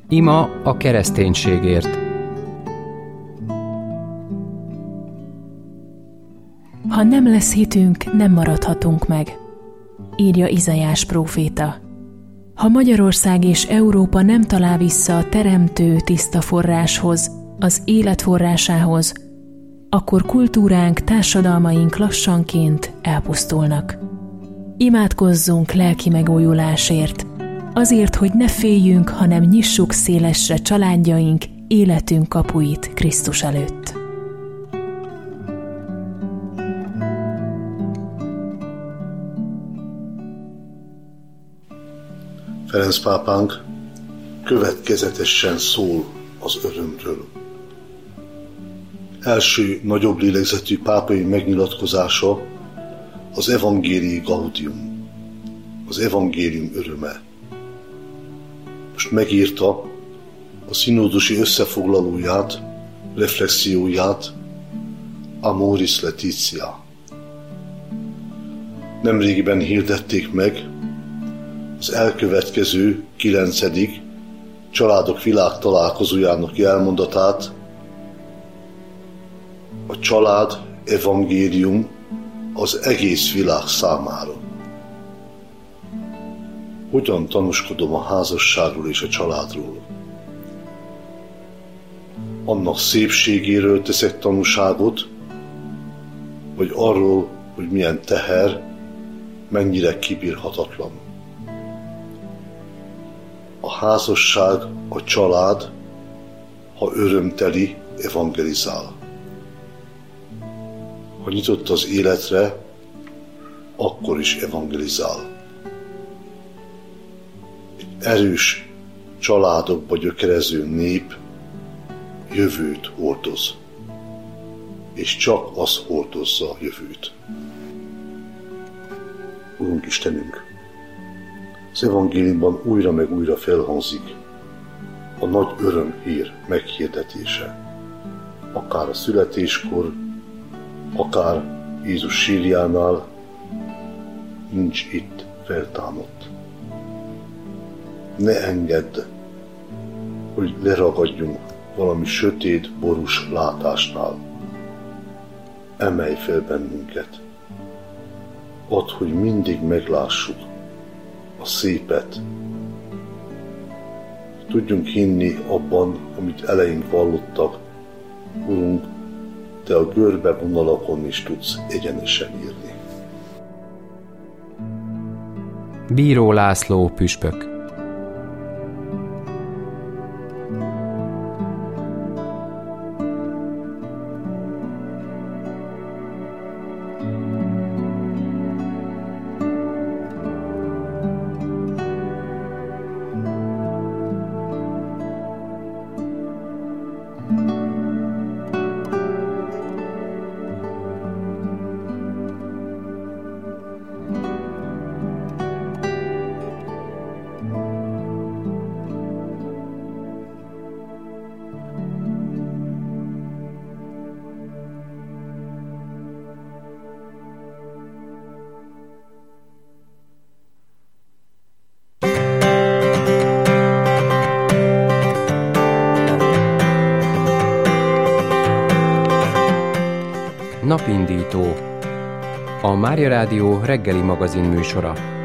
Ima a kereszténységért. Ha nem lesz hitünk, nem maradhatunk meg, írja Izaiás próféta. Ha Magyarország és Európa nem talál vissza a teremtő tiszta forráshoz, az élet forrásához, akkor kultúránk, társadalmaink lassanként elpusztulnak. Imádkozzunk lelki megújulásért, azért, hogy ne féljünk, hanem nyissuk szélesre családjaink, életünk kapuit Krisztus előtt. Ferenc pápánk következetesen szól az örömről. Első nagyobb lélegzetű pápai megnyilatkozása az Evangelii Gaudium, az evangélium öröme. Most megírta a színódusi összefoglalóját, reflexióját, Amoris Laetitia. Nemrégiben hirdették meg az elkövetkező 9. Családok világtalálkozójának jelmondatát, a család evangélium az egész világ számára. Hogyan tanúskodom a házasságról és a családról? Annak szépségéről teszek tanúságot, vagy arról, hogy milyen teher, mennyire kibírhatatlan. A házasság, a család, ha örömteli, evangelizál. Ha nyitott az életre, akkor is evangelizál. Egy erős családokba gyökerező nép jövőt hordoz, és csak az hordozza a jövőt. Urunk Istenünk, az evangéliumban újra meg újra felhangzik a nagy örömhír meghirdetése. Akár a születéskor, akár Jézus sírjánál, nincs itt, feltámadt. Ne engedd, hogy leragadjunk valami sötét, borús látásnál. Emelj fel bennünket. Add, hogy mindig meglássuk a szépet. Tudjunk hinni abban, amit eleink vallottak. Urunk, Te a görbe vonalakon is tudsz egyenesen írni. Bíró László püspök. Napindító. A Mária Rádió reggeli magazin műsora.